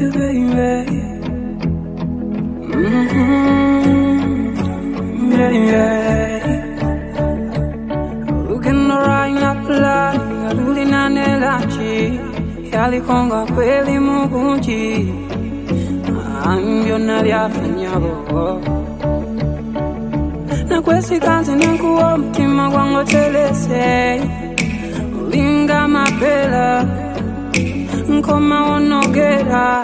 baby. Yeah. Looking right na playa, luli na nelachi, yali konga kweli mugunji, ambyo naliafanyabo. Na kwesi kanzi nikuwa mtima kwangu telese, ulinga mapela, nkoma onogera.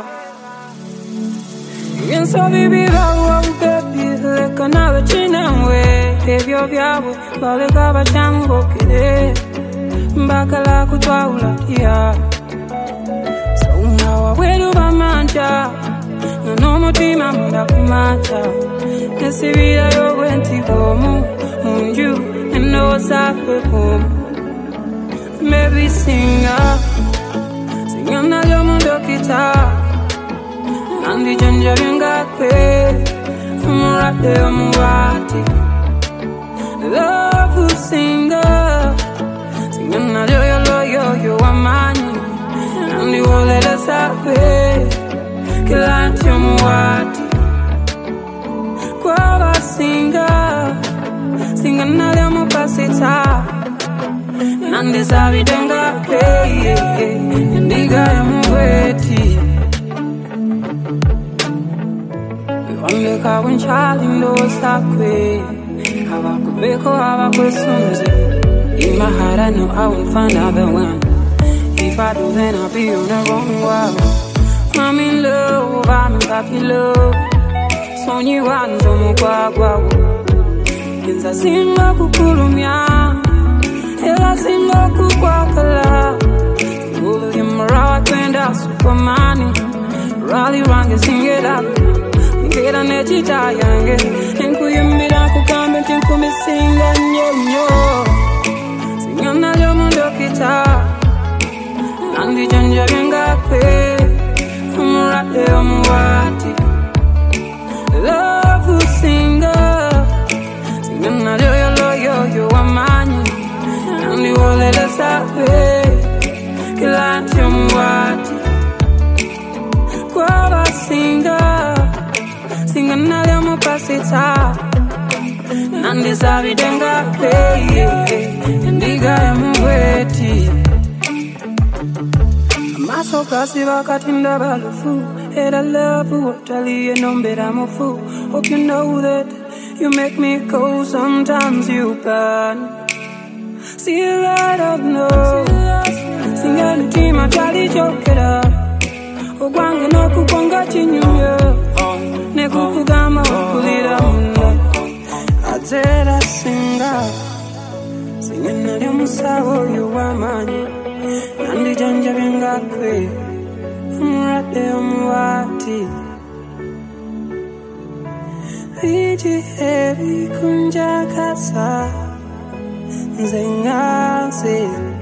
Yenso bibira baby, leka nawe chinawe, ebyo byabo baleka bachambokere, mbakala kutwawula ya. So now wedu bamanja, n'omutima mundakumanja, nesibira yobwentikomu munju endowooza kwekumu. Baby singa nalyo mundokita, nandi janjabinga kwe, umurate omuwati. Love singer, singa nalyo yo wamanyi, nandi wolelesa kwe, kilanti omuwati. Kwaba singa nalyo mupasita, nandi sabidenga kwe, ndiga ya muweti. Wangeka winchali ndo sakwe, hawakubeko hawakwesunze. In my heart I know I won't find another one. If I do then I'll be on the wrong one. I'm in love, I'm in happy love. Sonyi wanzo mkwagwa. Yenza singa kukulumya, ela singa kukwakala. Ulu yamarawa kwenda supermani, rally range singela. Ngera nechita yange, nkuyumbira kukambe tinkumisinga nyo. Singa nalyo mundokita, nandi janjabinga kwe, umurate omuwati. Love singer, singa nalyo yo wamanyi, nandi wolelesa kwe, kilanti omuwati. Kwaba singa nalyo mupasita, nandi sabidenga kwe, ndiga ya muweti. Masoka siba katinda balufu, era love watali enombera mufu. Hope you know that you make me go, sometimes you can. See I don't know, singa nutima chali chokera, ogwange no kukonga chinyuyo, ne kukugama okulira munda. Azera singa nalyo musawo yo wamanyi, nandi janjabinga kwe, umurate omuwati. Iji hebi kunjakasa, nze ngazi